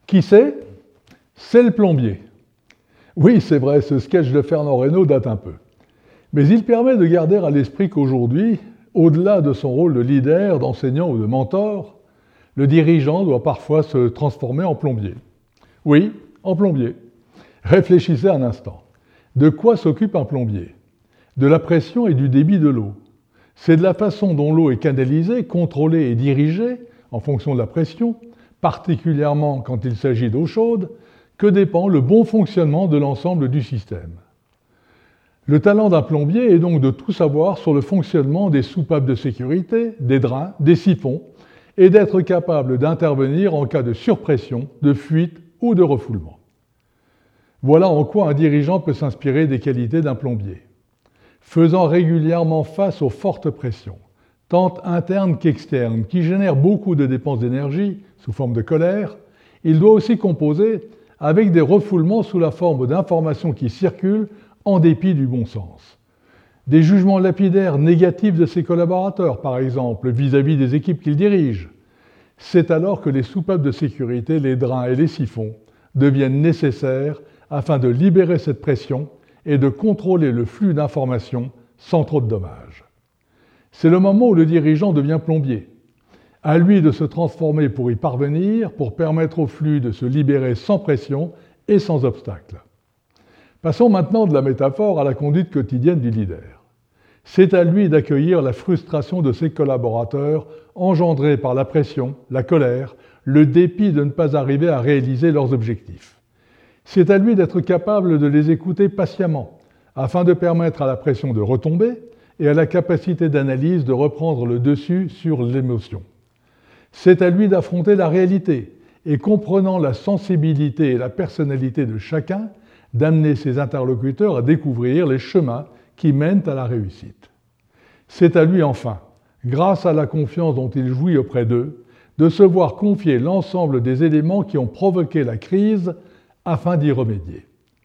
Qui c'est? C'est le plombier. Oui, c'est vrai, ce sketch de Fernand Reynaud date un peu. Mais il permet de garder à l'esprit qu'aujourd'hui, au-delà de son rôle de leader, d'enseignant ou de mentor, le dirigeant doit parfois se transformer en plombier. Oui, en plombier. Réfléchissez un instant. De quoi s'occupe un plombier? De la pression et du débit de l'eau. C'est de la façon dont l'eau est canalisée, contrôlée et dirigée en fonction de la pression, particulièrement quand il s'agit d'eau chaude, que dépend le bon fonctionnement de l'ensemble du système. Le talent d'un plombier est donc de tout savoir sur le fonctionnement des soupapes de sécurité, des drains, des siphons, et d'être capable d'intervenir en cas de surpression, de fuite ou de refoulement. Voilà en quoi un dirigeant peut s'inspirer des qualités d'un plombier. Faisant régulièrement face aux fortes pressions, tant internes qu'externes, qui génèrent beaucoup de dépenses d'énergie sous forme de colère, il doit aussi composer avec des refoulements sous la forme d'informations qui circulent en dépit du bon sens. Des jugements lapidaires négatifs de ses collaborateurs, par exemple, vis-à-vis des équipes qu'il dirige. C'est alors que les soupapes de sécurité, les drains et les siphons deviennent nécessaires afin de libérer cette pression et de contrôler le flux d'informations sans trop de dommages. C'est le moment où le dirigeant devient plombier. À lui de se transformer pour y parvenir, pour permettre au flux de se libérer sans pression et sans obstacle. Passons maintenant de la métaphore à la conduite quotidienne du leader. C'est à lui d'accueillir la frustration de ses collaborateurs engendrée par la pression, la colère, le dépit de ne pas arriver à réaliser leurs objectifs. C'est à lui d'être capable de les écouter patiemment, afin de permettre à la pression de retomber et à la capacité d'analyse de reprendre le dessus sur l'émotion. C'est à lui d'affronter la réalité et, comprenant la sensibilité et la personnalité de chacun, d'amener ses interlocuteurs à découvrir les chemins qui mènent à la réussite. C'est à lui enfin, grâce à la confiance dont il jouit auprès d'eux, de se voir confier l'ensemble des éléments qui ont provoqué la crise afin d'y remédier.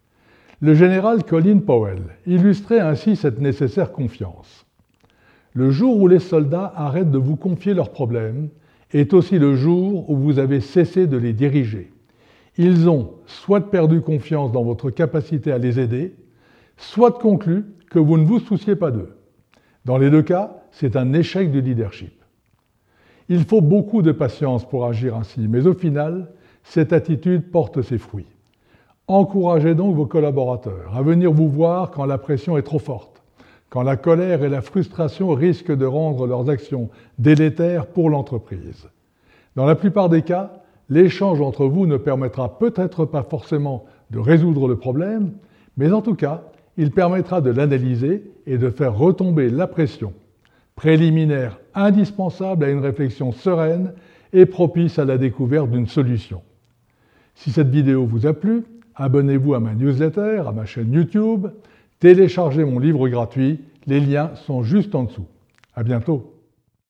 Le général Colin Powell illustrait ainsi cette nécessaire confiance. Le jour où les soldats arrêtent de vous confier leurs problèmes est aussi le jour où vous avez cessé de les diriger. Ils ont soit perdu confiance dans votre capacité à les aider, soit conclu que vous ne vous souciez pas d'eux. Dans les deux cas, c'est un échec du leadership. Il faut beaucoup de patience pour agir ainsi, mais au final, cette attitude porte ses fruits. Encouragez donc vos collaborateurs à venir vous voir quand la pression est trop forte, quand la colère et la frustration risquent de rendre leurs actions délétères pour l'entreprise. Dans la plupart des cas, l'échange entre vous ne permettra peut-être pas forcément de résoudre le problème, mais en tout cas, il permettra de l'analyser et de faire retomber la pression, préliminaire indispensable à une réflexion sereine et propice à la découverte d'une solution. Si cette vidéo vous a plu, abonnez-vous à ma newsletter, à ma chaîne YouTube, téléchargez mon livre gratuit, les liens sont juste en dessous. À bientôt.